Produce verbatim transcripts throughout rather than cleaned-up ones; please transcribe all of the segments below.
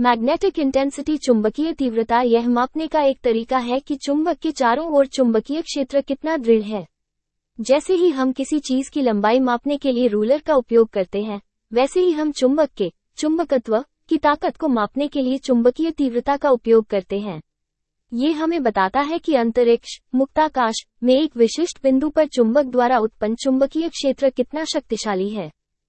Magnetic intensity चुंबकीय तीव्रता यह मापने का एक तरीका है कि चुंबक के चारों ओर चुंबकीय क्षेत्र कितना दृढ़ है। जैसे ही हम किसी चीज की लंबाई मापने के लिए रूलर का उपयोग करते हैं, वैसे ही हम चुंबक के चुंबकत्व की ताकत को मापने के लिए चुंबकीय तीव्रता का उपयोग करते हैं। ये हमें बताता है कि अंतरिक्ष मुक्ताकाश में एक विशिष्ट बिंदु पर चुंबक द्वारा उत्पन्न चुंबकीय क्षेत्र कितना शक्तिशाली है।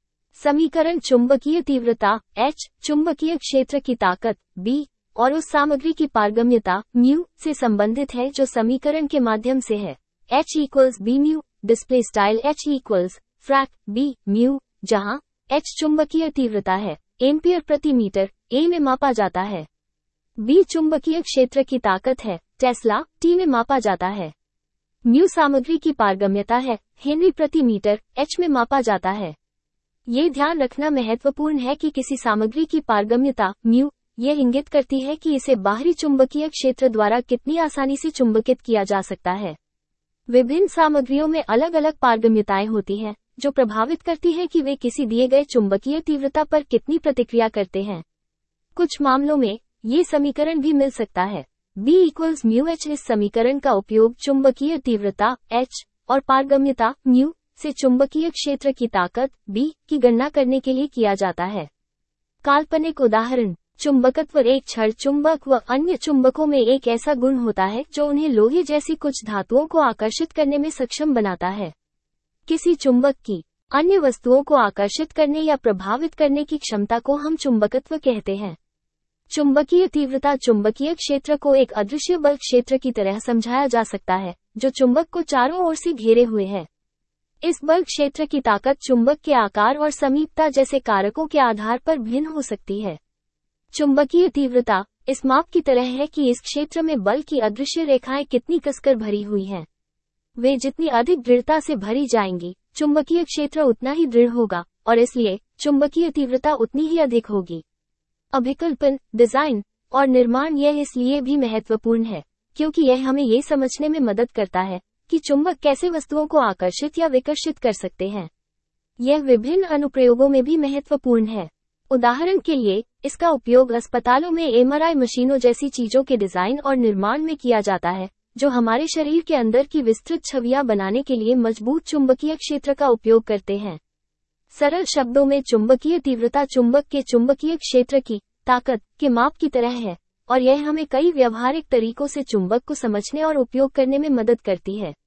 समीकरण चुंबकीय तीव्रता H, चुंबकीय क्षेत्र की ताकत B और उस सामग्री की पारगम्यता म्यू से संबंधित है जो समीकरण के माध्यम से है। H equals B mu, display style H equals frac B mu, जहां H चुंबकीय तीव्रता है, एम्पियर प्रति मीटर A में मापा जाता है। B चुंबकीय क्षेत्र की ताकत है, टेस्ला T में मापा जाता है। म्यू सामग्री की पारगम्यता है, हेनरी प्रति मीटर H में मापा जाता है। ये ध्यान रखना महत्वपूर्ण है कि किसी सामग्री की पारगम्यता म्यू ये इंगित करती है कि इसे बाहरी चुंबकीय क्षेत्र द्वारा कितनी आसानी से चुंबकित किया जा सकता है। विभिन्न सामग्रियों में अलग अलग पारगम्यताएं होती हैं, जो प्रभावित करती है कि वे किसी दिए गए चुंबकीय तीव्रता पर कितनी प्रतिक्रिया करते हैं। कुछ मामलों में ये समीकरण भी मिल सकता है। B equals mu H। इस समीकरण का उपयोग चुंबकीय तीव्रता H और पारगम्यता म्यू से चुंबकीय क्षेत्र की ताकत B की गणना करने के लिए किया जाता है। काल्पनिक उदाहरण, चुंबकत्व एक क्षण चुंबक व अन्य चुंबकों में एक ऐसा गुण होता है जो उन्हें लोहे जैसी कुछ धातुओं को आकर्षित करने में सक्षम बनाता है। किसी चुंबक की अन्य वस्तुओं को आकर्षित करने या प्रभावित करने की क्षमता को हम चुंबकत्व कहते हैं। चुंबकीय तीव्रता चुंबकीय क्षेत्र को एक अदृश्य बल क्षेत्र की तरह समझाया जा सकता है, जो चुंबक को चारों ओर से घेरे हुए है। इस बल क्षेत्र की ताकत चुंबक के आकार और समीपता जैसे कारकों के आधार पर भिन्न हो सकती है। चुंबकीय तीव्रता इस माप की तरह है कि इस क्षेत्र में बल की अदृश्य रेखाएं कितनी कसकर भरी हुई हैं। वे जितनी अधिक दृढ़ता से भरी जाएंगी, चुंबकीय क्षेत्र उतना ही दृढ़ होगा और इसलिए चुंबकीय तीव्रता उतनी ही अधिक होगी। अभिकल्पन, डिजाइन और निर्माण यह इसलिए भी महत्वपूर्ण है क्योंकि यह हमें ये समझने में मदद करता है कि चुंबक कैसे वस्तुओं को आकर्षित या विकर्षित कर सकते हैं। यह विभिन्न अनुप्रयोगों में भी महत्वपूर्ण है। उदाहरण के लिए, इसका उपयोग अस्पतालों में एम आर आई मशीनों जैसी चीजों के डिजाइन और निर्माण में किया जाता है, जो हमारे शरीर के अंदर की विस्तृत छवियां बनाने के लिए मजबूत चुंबकीय क्षेत्र का उपयोग करते हैं। सरल शब्दों में चुंबकीय तीव्रता चुंबक के चुंबकीय क्षेत्र की ताकत के माप की तरह है और यह हमें कई व्यावहारिक तरीकों से चुंबक को समझने और उपयोग करने में मदद करती है।